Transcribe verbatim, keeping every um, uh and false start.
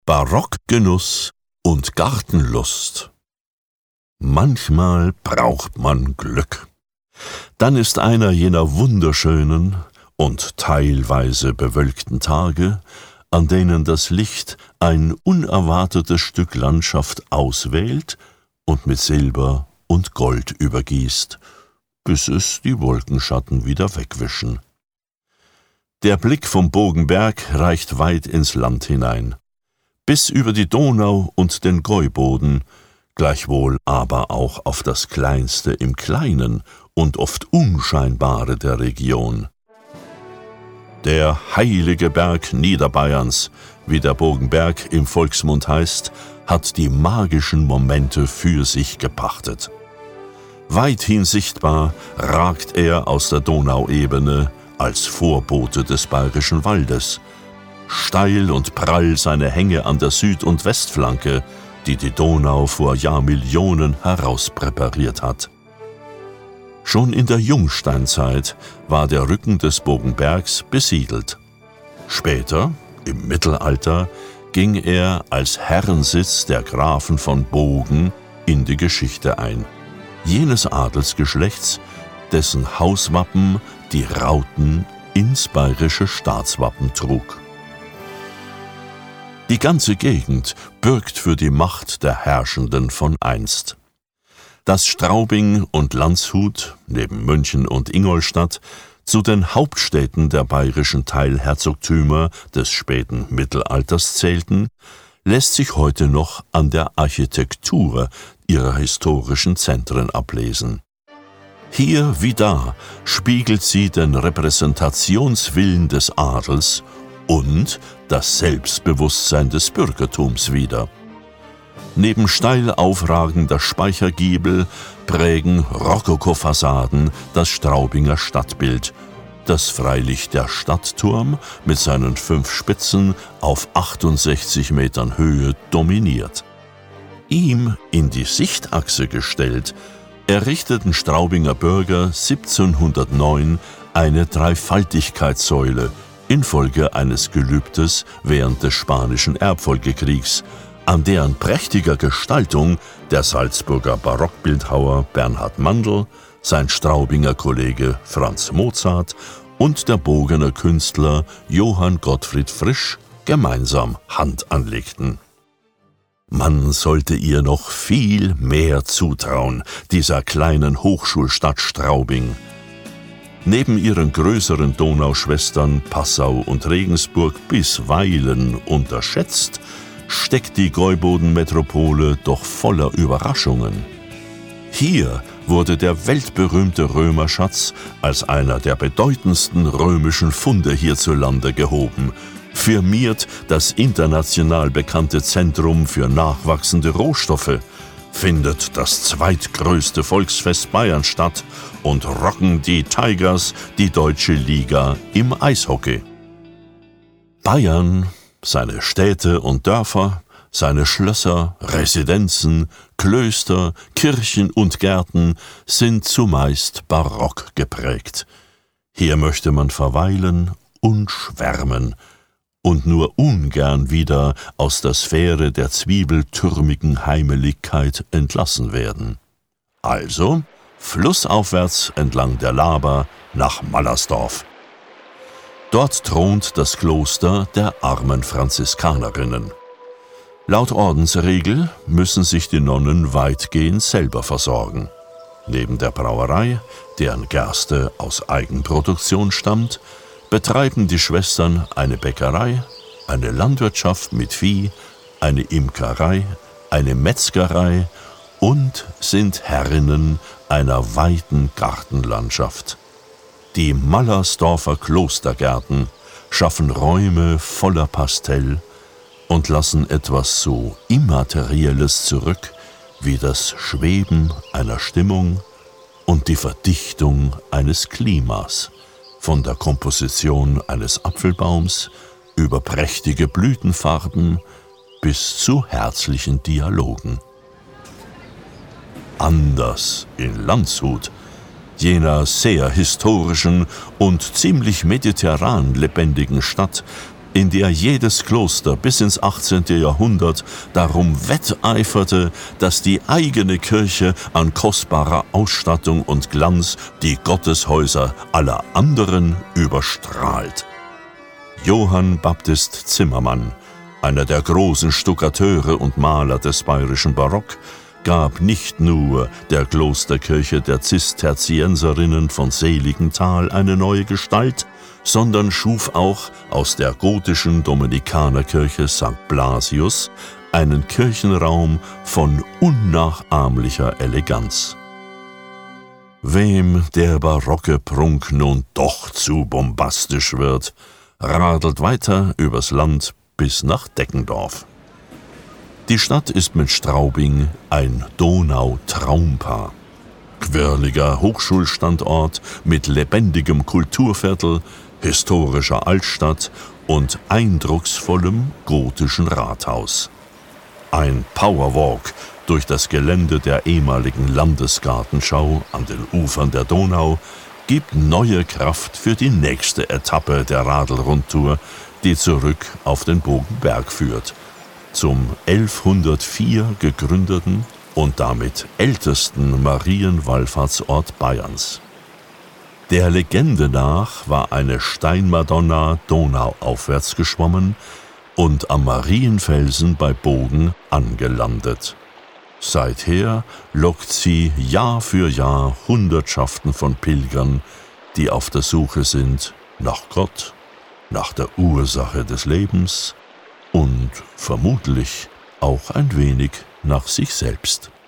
Barockgenuss und Gartenlust. Manchmal braucht man Glück. Dann ist einer jener wunderschönen und teilweise bewölkten Tage, an denen das Licht ein unerwartetes Stück Landschaft auswählt und mit Silber und Gold übergießt, bis es die Wolkenschatten wieder wegwischen. Der Blick vom Bogenberg reicht weit ins Land hinein, bis über die Donau und den Gäuboden, gleichwohl aber auch auf das Kleinste im Kleinen und oft Unscheinbare der Region. Der heilige Berg Niederbayerns, wie der Bogenberg im Volksmund heißt, hat die magischen Momente für sich gepachtet. Weithin sichtbar ragt er aus der Donauebene als Vorbote des Bayerischen Waldes. Steil und prall seine Hänge an der Süd- und Westflanke, die die Donau vor Jahrmillionen herauspräpariert hat. Schon in der Jungsteinzeit war der Rücken des Bogenbergs besiedelt. Später, im Mittelalter, ging er als Herrensitz der Grafen von Bogen in die Geschichte ein, jenes Adelsgeschlechts, dessen Hauswappen die Rauten ins bayerische Staatswappen trug. Die ganze Gegend bürgt für die Macht der Herrschenden von einst. Dass Straubing und Landshut, neben München und Ingolstadt, zu den Hauptstädten der bayerischen Teilherzogtümer des späten Mittelalters zählten, lässt sich heute noch an der Architektur ihrer historischen Zentren ablesen. Hier wie da spiegelt sie den Repräsentationswillen des Adels und das Selbstbewusstsein des Bürgertums wider. Neben steil aufragender Speichergiebel prägen Rokokofassaden das Straubinger Stadtbild, das freilich der Stadtturm mit seinen fünf Spitzen auf achtundsechzig Metern Höhe dominiert. Ihm in die Sichtachse gestellt, errichteten Straubinger Bürger siebzehnhundertneun eine Dreifaltigkeitssäule infolge eines Gelübdes während des Spanischen Erbfolgekriegs, an deren prächtiger Gestaltung der Salzburger Barockbildhauer Bernhard Mandl, sein Straubinger Kollege Franz Mozart und der Bogener Künstler Johann Gottfried Frisch gemeinsam Hand anlegten. Man sollte ihr noch viel mehr zutrauen, dieser kleinen Hochschulstadt Straubing. Neben ihren größeren Donauschwestern Passau und Regensburg bisweilen unterschätzt, steckt die Gäuboden-Metropole doch voller Überraschungen. Hier wurde der weltberühmte Römerschatz als einer der bedeutendsten römischen Funde hierzulande gehoben, firmiert das international bekannte Zentrum für nachwachsende Rohstoffe, findet das zweitgrößte Volksfest Bayern statt und rocken die Tigers die deutsche Liga im Eishockey. Bayern, seine Städte und Dörfer, seine Schlösser, Residenzen, Klöster, Kirchen und Gärten sind zumeist barock geprägt. Hier möchte man verweilen und schwärmen und nur ungern wieder aus der Sphäre der zwiebeltürmigen Heimeligkeit entlassen werden. Also flussaufwärts entlang der Laber nach Mallersdorf. Dort thront das Kloster der armen Franziskanerinnen. Laut Ordensregel müssen sich die Nonnen weitgehend selber versorgen. Neben der Brauerei, deren Gerste aus Eigenproduktion stammt, betreiben die Schwestern eine Bäckerei, eine Landwirtschaft mit Vieh, eine Imkerei, eine Metzgerei und sind Herrinnen einer weiten Gartenlandschaft. Die Mallersdorfer Klostergärten schaffen Räume voller Pastell und lassen etwas so Immaterielles zurück wie das Schweben einer Stimmung und die Verdichtung eines Klimas, von der Komposition eines Apfelbaums über prächtige Blütenfarben bis zu herzlichen Dialogen. Anders in Landshut, jener sehr historischen und ziemlich mediterran lebendigen Stadt, in der jedes Kloster bis ins achtzehnte. Jahrhundert darum wetteiferte, dass die eigene Kirche an kostbarer Ausstattung und Glanz die Gotteshäuser aller anderen überstrahlt. Johann Baptist Zimmermann, einer der großen Stuckateure und Maler des bayerischen Barock, gab nicht nur der Klosterkirche der Zisterzienserinnen von Seligenthal eine neue Gestalt, sondern schuf auch aus der gotischen Dominikanerkirche Sankt Blasius einen Kirchenraum von unnachahmlicher Eleganz. Wem der barocke Prunk nun doch zu bombastisch wird, radelt weiter übers Land bis nach Deckendorf. Die Stadt ist mit Straubing ein Donau-Traumpaar. Quirliger Hochschulstandort mit lebendigem Kulturviertel, historischer Altstadt und eindrucksvollem gotischen Rathaus. Ein Powerwalk durch das Gelände der ehemaligen Landesgartenschau an den Ufern der Donau gibt neue Kraft für die nächste Etappe der Radl-Rundtour, die zurück auf den Bogenberg führt, zum elfhundertvier gegründeten und damit ältesten Marienwallfahrtsort Bayerns. Der Legende nach war eine Steinmadonna donauaufwärts geschwommen und am Marienfelsen bei Bogen angelandet. Seither lockt sie Jahr für Jahr Hundertschaften von Pilgern, die auf der Suche sind nach Gott, nach der Ursache des Lebens und vermutlich auch ein wenig nach sich selbst.